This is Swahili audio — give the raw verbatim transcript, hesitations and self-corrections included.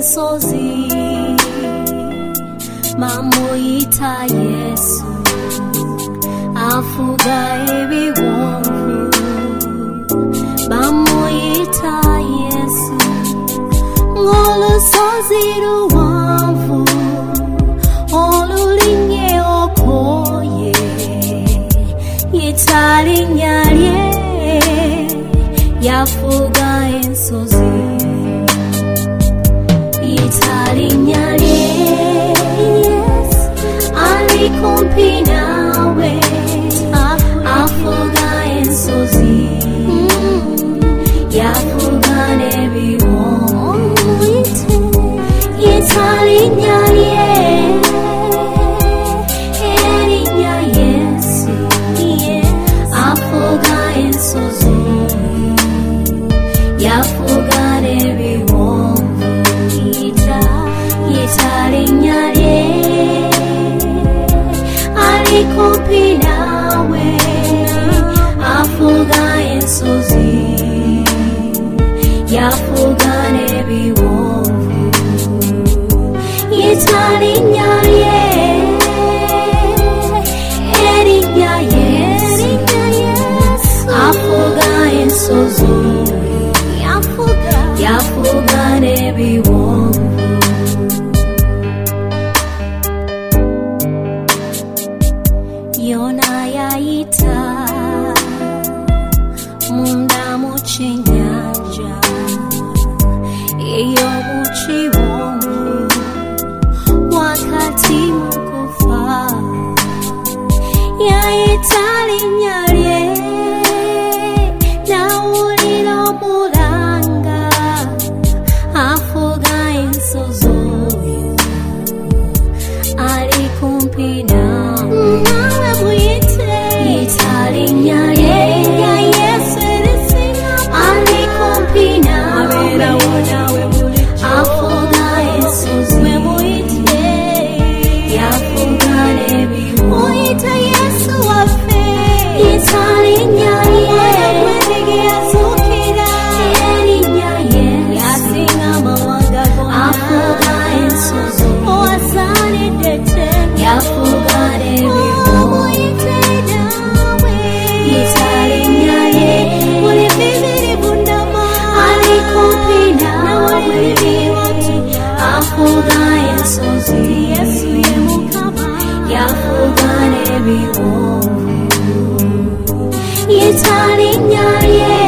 ensozi mamuyita Yesu afuga ebiwonvu bamuyita Yesu ng'olusozi luwanvu olulinye okoye yita linnya lye yafuga ensozi yita linnya lye yes ali kumpi nawe afuga ensozi yafuga n'ebiwonvu yita linnya lye erinnya Yesu afuga ensozi yafuga n'ebiwonvu yita yita linnya lye ali kumpi nawe afuga ensozi yafuga n'ebiwonvu yita linnya lye erinnya Yesu afuga ensozi yafuga yafuga n'ebiwonvu Yona yayita munda mu kyennyanja eyo mu kiwonvu wakati mu kufa yayita linnya lye nawulira omulanga afuga ensozi oyo ali kumpi nawe nawe muyite yita linnya lye Yesu ali kumpi nawe afuga ensozi yafuga n'ebiwonvu muyite Yesu waffe yita linnya lye erinnya Yesu yasinga amawanga gonna afuga ensozi owasaanidde ettendo yafuga n'ebiwonvu muyite nawe yita linnya lye buli bibiri bundama ali kumpi nawe afuga ensozi Yesu ye Mukama yafuga n'ebiwonvu yita linnya lye